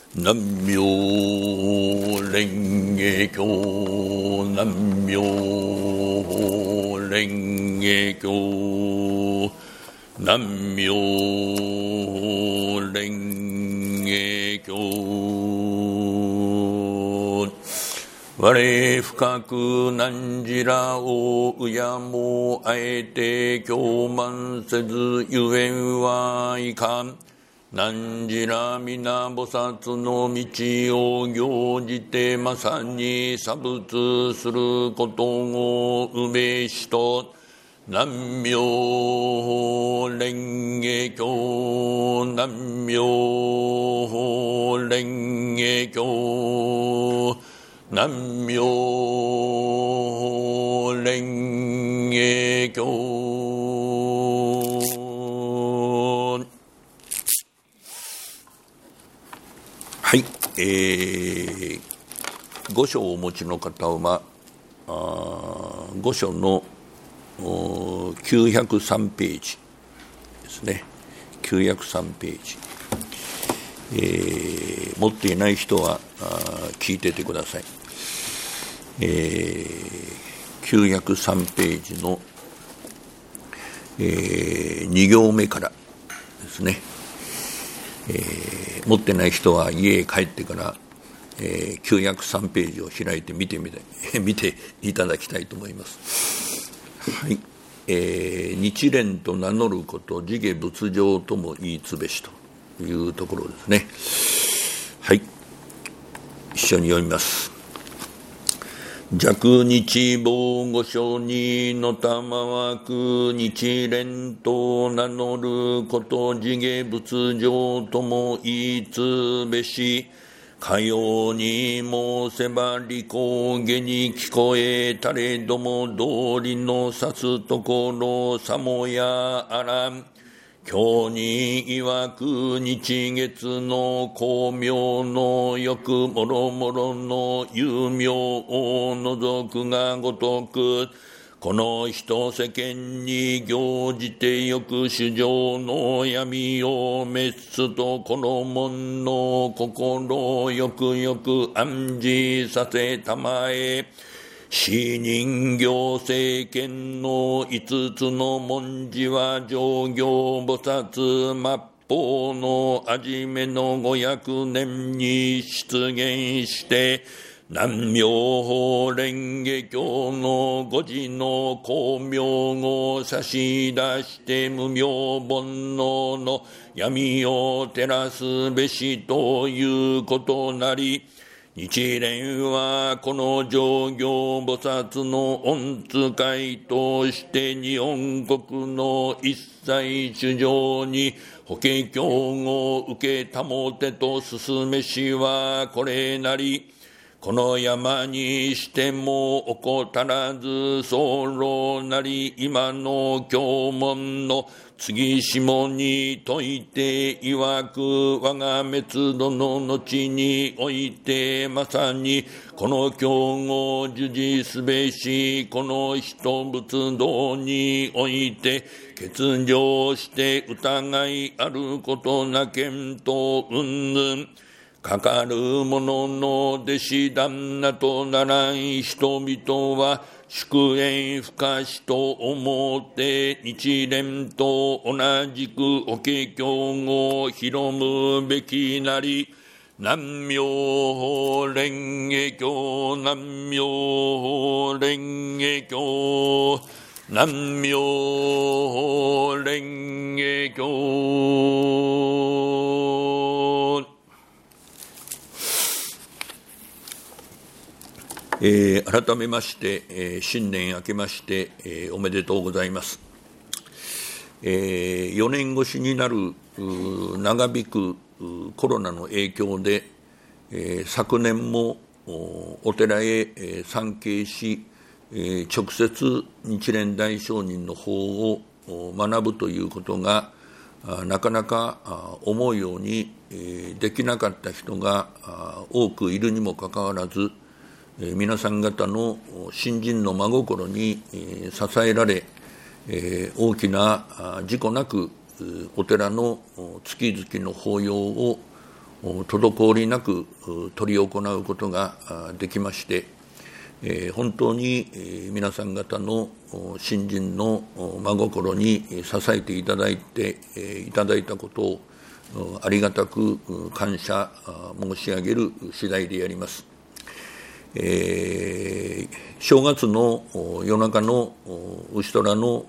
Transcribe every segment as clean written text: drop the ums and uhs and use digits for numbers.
南無蓮華経南無蓮華経南無蓮華経我深く難事らをうやもあえて狂慢せずゆえんはいかん。難事ら皆菩薩の道を行じてまさに作仏することをうべしと。南無蓮華経南無蓮華経南無蓮華経。はい、御所をお持ちの方は御所の903ページですね。903ページ、持っていない人は聞いててください。903ページの、2行目からですね。持ってない人は家へ帰ってから、903ページを開いて見ていただきたいと思います。はい、日蓮と名乗ること自下仏上とも言いつべしというところですね。はい、一緒に読みます。弱日防御所にのたまわく日蓮と名乗ること自下仏上とも言いつべし。かように申せば利口下に聞こえたれども道理の指すところさもやあらん。今日に曰く日月の光明のよくもろもろの有名を除くがごとくこの人世間に行じてよく主情の闇を滅すとこの門の心をよくよく暗示させたまえ。死人行政権の5つの文字は上行菩薩末法の初めの500年に出現して南無蓮華経の5字の光明を差し出して無明煩悩の闇を照らすべしということなり。日蓮はこの上行菩薩の御使いとして日本国の一切主情に法華経を受けたもてと進めしはこれなり。この山にしても怠らず候なり今の経文の次下に説いて曰く我が滅度の後においてまさにこの経を受持すべしこの人仏道において欠如して疑いあることなけんとうんぬんかかる者の弟子旦那とならん人々は祝宴不可しと思って日蓮と同じく法華経を広むべきなり。南無蓮華経南無蓮華経南無蓮華経。改めまして、新年明けまして、おめでとうございます。4年越しになる長引くコロナの影響で、昨年もお寺へ参詣し、直接日蓮大聖人の法を学ぶということがなかなか思うようにできなかった人が多くいるにもかかわらず、皆さん方の信心の真心に支えられ、大きな事故なくお寺の月々の法要を滞りなく執り行うことができまして、本当に皆さん方の信心の真心に支えていただいたことをありがたく感謝申し上げる次第であります。正月の夜中の牛虎の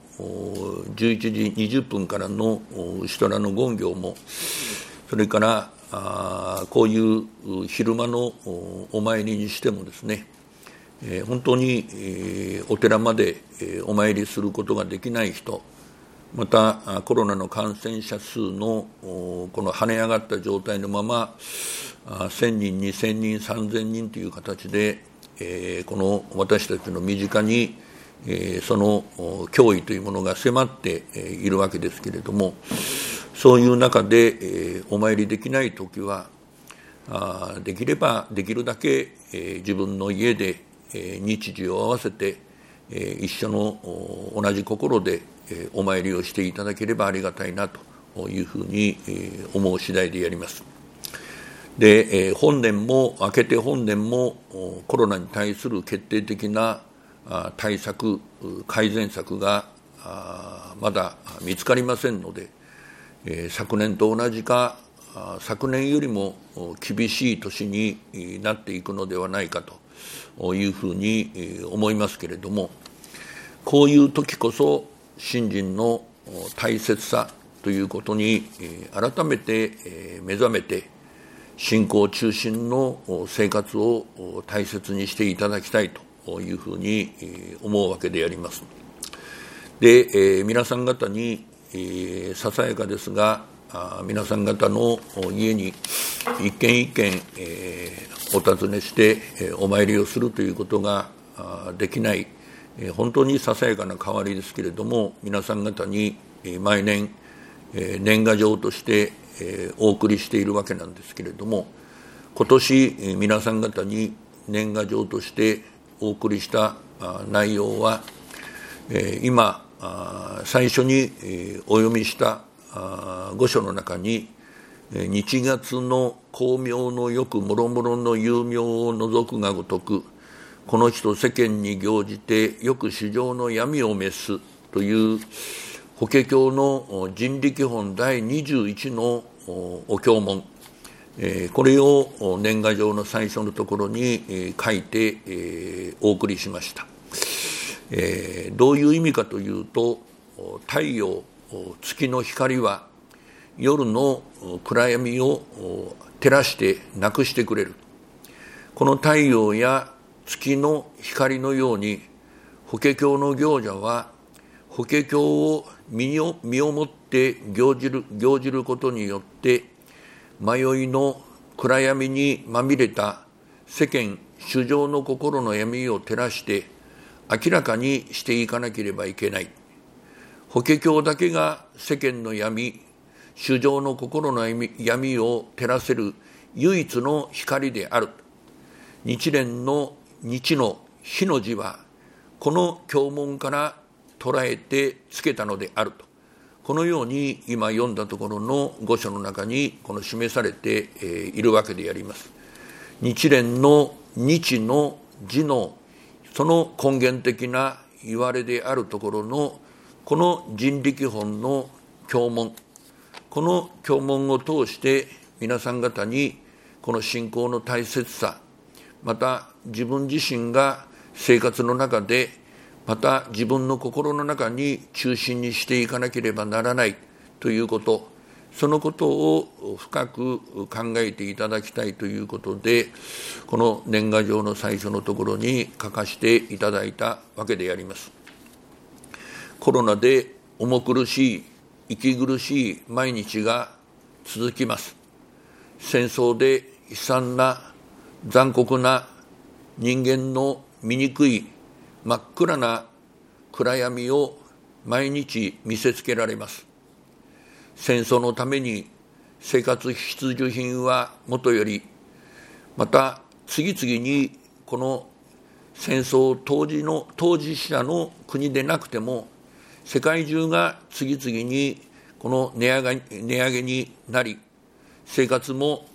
11時20分からの牛虎の勤行も、それからこういう昼間のお参りにしてもですね、本当にお寺までお参りすることができない人、またコロナの感染者数のこの跳ね上がった状態のまま1000人、2000人、3000人という形でこの私たちの身近にその脅威というものが迫っているわけですけれども、そういう中でお参りできないときはできればできるだけ自分の家で日時を合わせて一緒の同じ心でお参りをしていただければありがたいなというふうに思う次第であります。で、本年も明けて本年もコロナに対する決定的な対策、改善策がまだ見つかりませんので、昨年と同じか昨年よりも厳しい年になっていくのではないかというふうに思いますけれども、こういう時こそ信心の大切さということに改めて目覚めて、信仰中心の生活を大切にしていただきたいというふうに思うわけであります。で、皆さん方にささやかですが、皆さん方の家に一軒一軒お訪ねしてお参りをするということができない、本当にささやかな代わりですけれども、皆さん方に毎年年賀状としてお送りしているわけなんですけれども、今年皆さん方に年賀状としてお送りした内容は、今最初にお読みした御書の中に、日月の光明のよくもろもろの有名を除くがごとく、この人世間に行じてよく市場の闇を滅すという法華経の人力本第21のお経文、これを年賀状の最初のところに書いてお送りしました。どういう意味かというと、太陽、月の光は夜の暗闇を照らしてなくしてくれる。この太陽や月の光のように、法華経の行者は法華経を身をもって行じることによって、迷いの暗闇にまみれた世間衆生の心の闇を照らして明らかにしていかなければいけない。法華経だけが世間の闇、衆生の心の闇を照らせる唯一の光である。日蓮の日の日の字はこの経文から捉えてつけたのであると、このように今読んだところの御書の中にこの示されているわけであります。日蓮の日の字のその根源的な言われであるところのこの人力本の経文、この経文を通して皆さん方にこの信仰の大切さ、また自分自身が生活の中で、また自分の心の中に中心にしていかなければならないということ、そのことを深く考えていただきたいということで、この年賀状の最初のところに書かせていただいたわけであります。コロナで重苦しい、息苦しい毎日が続きます。戦争で悲惨な、残酷な、人間の醜い真っ暗な暗闇を毎日見せつけられます。戦争のために生活必需品はもとより、また次々にこの戦争当事者の国でなくても、世界中が次々にこの値上げになり、生活も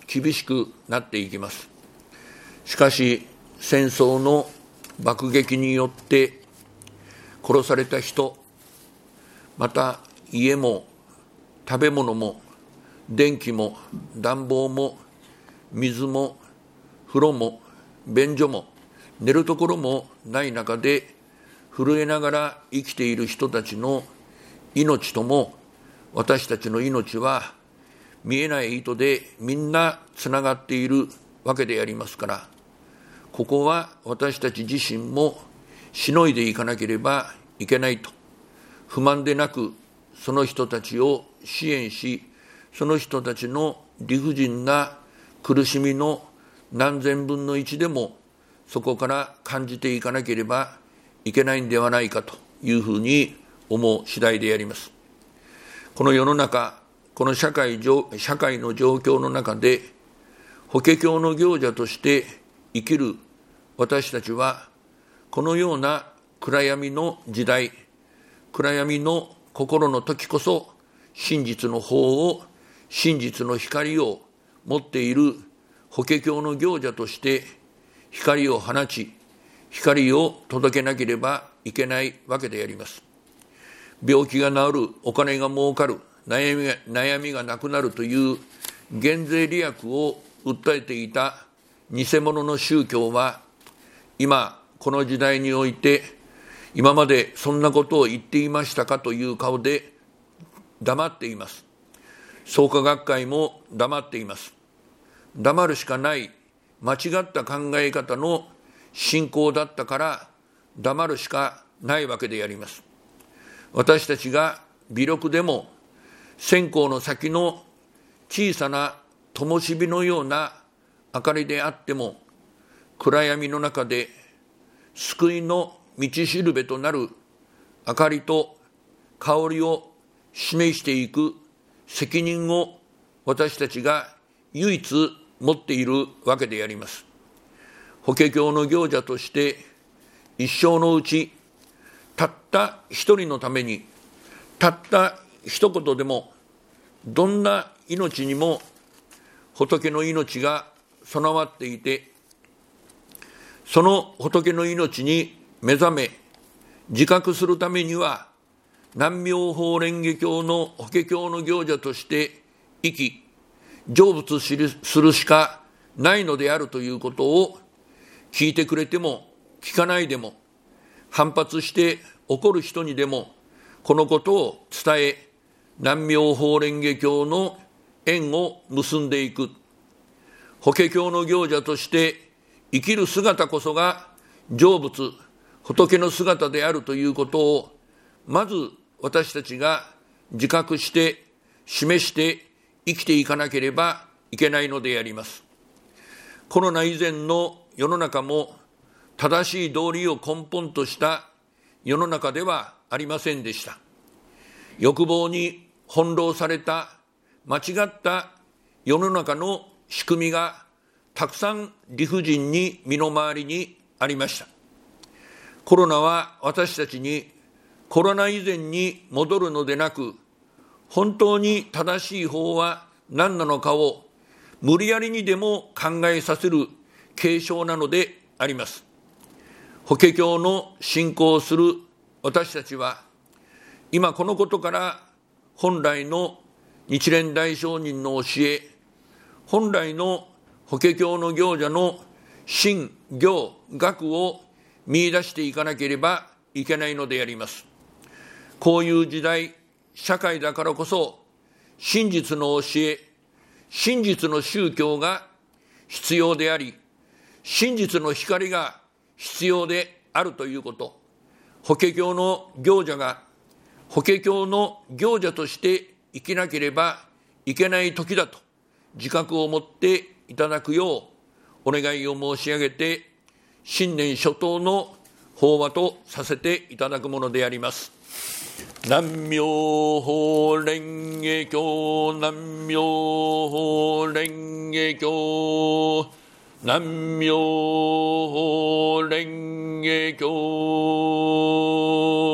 厳しくなっていきます。しかし、戦争の爆撃によって殺された人、また家も食べ物も電気も暖房も水も風呂も便所も寝るところもない中で震えながら生きている人たちの命とも私たちの命は見えない糸でみんなつながっているわけでありますから、ここは私たち自身もしのいでいかなければいけないと、不満でなくその人たちを支援し、その人たちの理不尽な苦しみの何千分の一でもそこから感じていかなければいけないんではないかというふうに思う次第であります。この世の中、この社会の状況の中で、法華経の行者として生きる私たちは、このような暗闇の時代、暗闇の心の時こそ、真実の法を、真実の光を持っている法華経の行者として光を放ち、光を届けなければいけないわけであります。病気が治る、お金が儲かる、悩みがなくなるという減税利益を訴えていた偽物の宗教は、今この時代において、今までそんなことを言っていましたかという顔で黙っています。創価学会も黙っています。黙るしかない、間違った考え方の信仰だったから黙るしかないわけであります。私たちが微力でも線香の先の小さな灯火のような明かりであっても、暗闇の中で救いの道しるべとなる明かりと香りを示していく責任を私たちが唯一持っているわけであります。法華経の行者として一生のうち、たった一人のために、たった一言でも、どんな命にも仏の命が備わっていて、その仏の命に目覚め自覚するためには、南妙法蓮華経の法華経の行者として生き成仏するしかないのであるということを、聞いてくれても聞かないでも、反発して怒る人にでもこのことを伝え、南妙法蓮華経の縁を結んでいく。法華経の行者として生きる姿こそが成仏、仏の姿であるということを、まず私たちが自覚して示して生きていかなければいけないのであります。コロナ以前の世の中も正しい道理を根本とした世の中ではありませんでした。欲望に翻弄された間違った世の中の仕組みがたくさん理不尽に身の回りにありました。コロナは私たちにコロナ以前に戻るのでなく、本当に正しい法は何なのかを無理やりにでも考えさせる警鐘なのであります。法華経の信仰する私たちは、今このことから本来の日蓮大聖人の教え、本来の法華経の行者の真行学を見出していかなければいけないのであります。こういう時代、社会だからこそ、真実の教え、真実の宗教が必要であり、真実の光が必要であるということ、法華経の行者が法華経の行者として生きなければいけない時だと自覚を持っていただくようお願いを申し上げて、新年初頭の法話とさせていただくものであります。南妙法蓮華経、南妙法蓮華経、南妙法蓮華経。